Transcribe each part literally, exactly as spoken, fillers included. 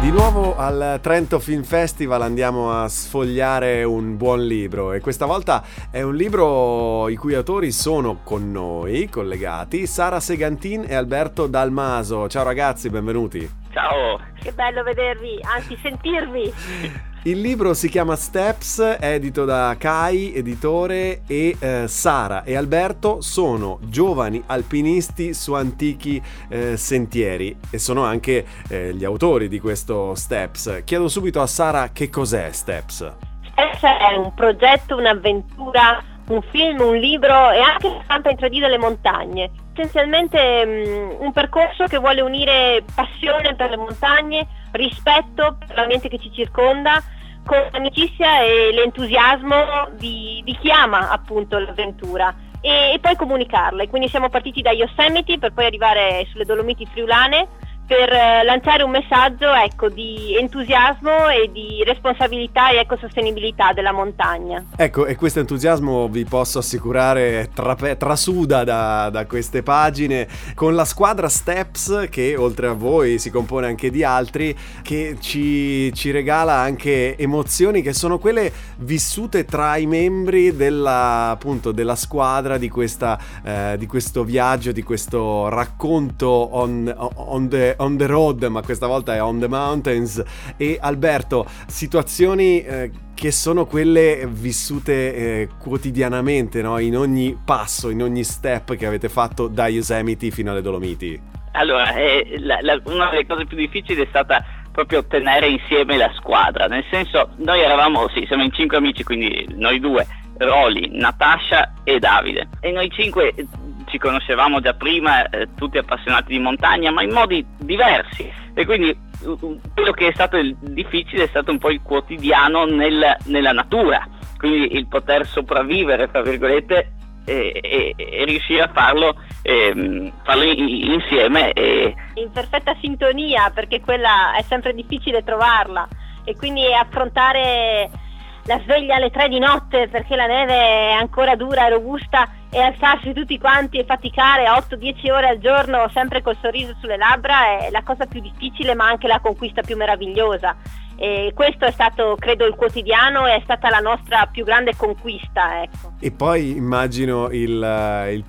Di nuovo al Trento Film Festival andiamo a sfogliare un buon libro e questa volta è un libro i cui autori sono con noi, collegati, Sara Segantin e Alberto Dalmaso. Ciao ragazzi, benvenuti. Ciao. Che bello vedervi, anzi sentirvi. Il libro si chiama Steps, è edito da Kai, editore, e eh, Sara e Alberto sono giovani alpinisti su antichi eh, sentieri e sono anche eh, gli autori di questo Steps. Chiedo subito a Sara che cos'è Steps. Steps è un progetto, un'avventura, un film, un libro e anche la stampa in tre D delle montagne. Essenzialmente um, un percorso che vuole unire passione per le montagne, rispetto per l'ambiente che ci circonda, con l'amicizia e l'entusiasmo di, di chi ama appunto l'avventura e, e poi comunicarla. E quindi siamo partiti da Yosemite per poi arrivare sulle Dolomiti Friulane per eh, lanciare un messaggio, ecco, di entusiasmo e di responsabilità e ecosostenibilità della montagna. Ecco, e questo entusiasmo vi posso assicurare trape- trasuda da, da queste pagine, con la squadra Steps che oltre a voi si compone anche di altri, che ci, ci regala anche emozioni che sono quelle vissute tra i membri della, appunto, della squadra di, questa, eh, di questo viaggio, di questo racconto on, on the on the road, ma questa volta è on the mountains. E Alberto, situazioni eh, che sono quelle vissute eh, quotidianamente, no? In ogni passo, in ogni step che avete fatto da Yosemite fino alle Dolomiti. Allora, eh, la, la, una delle cose più difficili è stata proprio tenere insieme la squadra, nel senso, noi eravamo, sì, siamo in cinque amici, quindi noi due, Roli, Natasha e Davide, e noi cinque ci conoscevamo già prima, eh, tutti appassionati di montagna, ma in modi diversi, e quindi uh, quello che è stato il difficile è stato un po' il quotidiano nel, nella natura, quindi il poter sopravvivere, tra virgolette, e, e, e riuscire a farlo, eh, farlo insieme e... in perfetta sintonia, perché quella è sempre difficile trovarla, e quindi affrontare la sveglia alle tre di notte perché la neve è ancora dura e robusta e alzarsi tutti quanti e faticare otto dieci ore al giorno sempre col sorriso sulle labbra è la cosa più difficile, ma anche la conquista più meravigliosa. E questo è stato, credo, il quotidiano, e è stata la nostra più grande conquista, ecco. E poi immagino il, il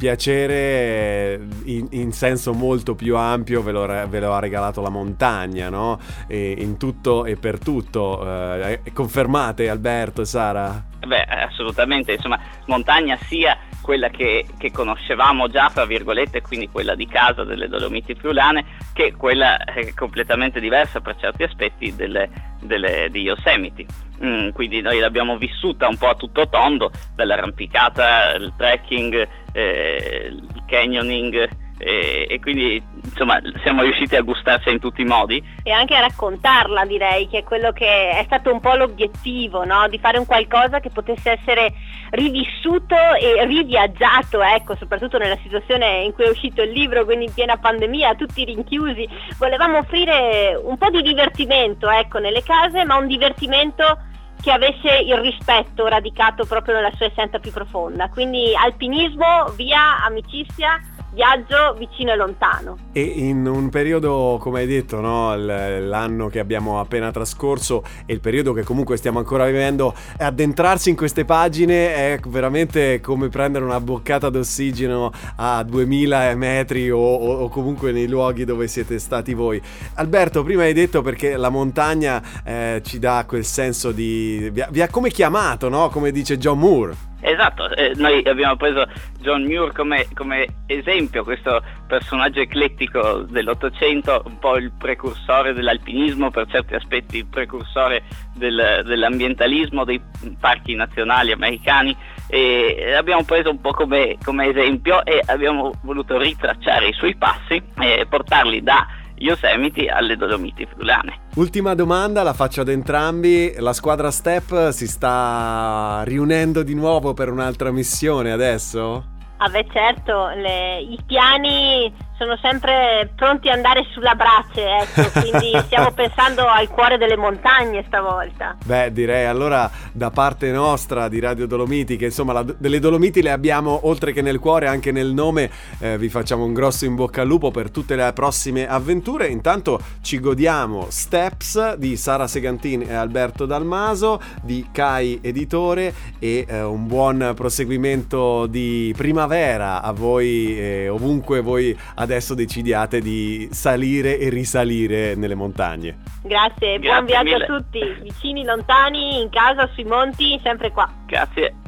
piacere in, in senso molto più ampio ve lo, ve lo ha regalato la montagna, no? E in tutto e per tutto. Eh, confermate Alberto e Sara? Beh, assolutamente, insomma, montagna sia quella che, che conoscevamo già, fra virgolette, quindi quella di casa delle Dolomiti Friulane, che quella eh, completamente diversa per certi aspetti delle, delle, di Yosemite. Mm, quindi noi l'abbiamo vissuta un po' a tutto tondo, dall'arrampicata, il trekking, eh, il canyoning, e, e quindi insomma siamo riusciti a gustarci in tutti i modi e anche a raccontarla, direi, che è quello che è stato un po' l'obiettivo, no? Di fare un qualcosa che potesse essere rivissuto e riviaggiato, ecco, soprattutto nella situazione in cui è uscito il libro, quindi in piena pandemia, tutti rinchiusi. Volevamo offrire un po' di divertimento, ecco, nelle case, ma un divertimento che avesse il rispetto radicato proprio nella sua essenza più profonda, quindi alpinismo via amicizia, viaggio vicino e lontano. E in un periodo, come hai detto, no, l'anno che abbiamo appena trascorso e il periodo che comunque stiamo ancora vivendo, addentrarsi in queste pagine è veramente come prendere una boccata d'ossigeno a duemila metri o, o, o comunque nei luoghi dove siete stati voi. Alberto, prima hai detto perché la montagna eh, ci dà quel senso di... vi ha, vi ha come chiamato, no? Come dice John Moore. Esatto, eh, noi abbiamo preso John Muir come, come esempio, questo personaggio eclettico dell'Ottocento, un po' il precursore dell'alpinismo, per certi aspetti il precursore del, dell'ambientalismo, dei parchi nazionali americani, e l'abbiamo preso un po' come, come esempio e abbiamo voluto ritracciare i suoi passi e portarli da Yosemite alle Dolomiti Friulane. Ultima domanda, la faccio ad entrambi. La squadra Step si sta riunendo di nuovo per un'altra missione adesso? Ah beh, certo, le, i piani sono sempre pronti ad andare sulla brace, ecco, quindi stiamo pensando al cuore delle montagne stavolta. Beh, direi allora da parte nostra di Radio Dolomiti, che insomma la, delle Dolomiti le abbiamo oltre che nel cuore anche nel nome, eh, vi facciamo un grosso in bocca al lupo per tutte le prossime avventure. Intanto ci godiamo Steps di Sara Segantin e Alberto Dalmaso, di Kai Editore, e eh, un buon proseguimento di primavera a voi, eh, ovunque voi adesso decidiate di salire e risalire nelle montagne. Grazie, Grazie buon viaggio mille. a tutti, vicini, lontani, in casa, sui monti, sempre qua. Grazie.